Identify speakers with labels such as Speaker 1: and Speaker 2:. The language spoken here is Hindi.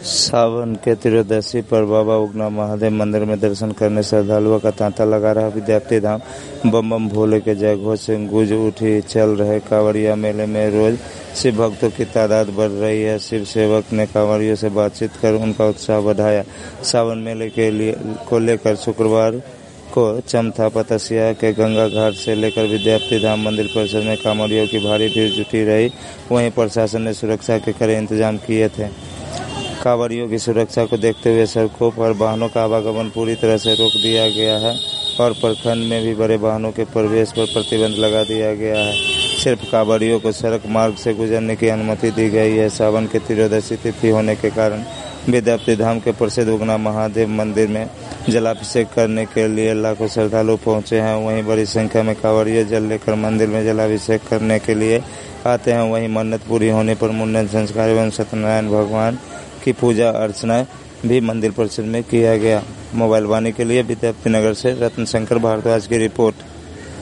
Speaker 1: सावन के त्रयोदशी पर बाबा उगना महादेव मंदिर में दर्शन करने श्रद्धालुओं का तांता लगा रहा। विद्यार्थी धाम बम बम भोले के जयघोष से गूंज उठी। चल रहे कांवड़िया मेले में रोज शिव भक्तों की तादाद बढ़ रही है। शिव सेवक ने कांवड़ियों से बातचीत कर उनका उत्साह बढ़ाया। सावन मेले को लेकर शुक्रवार को चमथा तसिया के गंगा घाट से लेकर विद्यार्थी धाम मंदिर परिसर में कांवड़ियों की भारी भीड़ जुटी रही। वहीं प्रशासन ने सुरक्षा के कड़े इंतजाम किए थे। कांवड़ियों की सुरक्षा को देखते हुए सड़कों पर वाहनों का आवागमन पूरी तरह से रोक दिया गया है और प्रखंड में भी बड़े वाहनों के प्रवेश पर प्रतिबंध लगा दिया गया है। सिर्फ कांवड़ियों को सड़क मार्ग से गुजरने की अनुमति दी गई है। सावन की त्रयोदशी तिथि होने के कारण विद्यार्थी धाम के प्रसिद्ध उगना महादेव मंदिर में जलाभिषेक करने के लिए लाखों श्रद्धालु पहुंचे हैं। वहीं बड़ी संख्या में कांवड़िए जल लेकर मंदिर में जलाभिषेक करने के लिए आते हैं। वहीं मन्नत पूरी होने पर मुंडन संस्कार एवं सत्यनारायण भगवान की पूजा अर्चना भी मंदिर परिसर में किया गया। मोबाइल वाणी के लिए विद्यार्थी नगर से रत्न शंकर भारद्वाज की रिपोर्ट।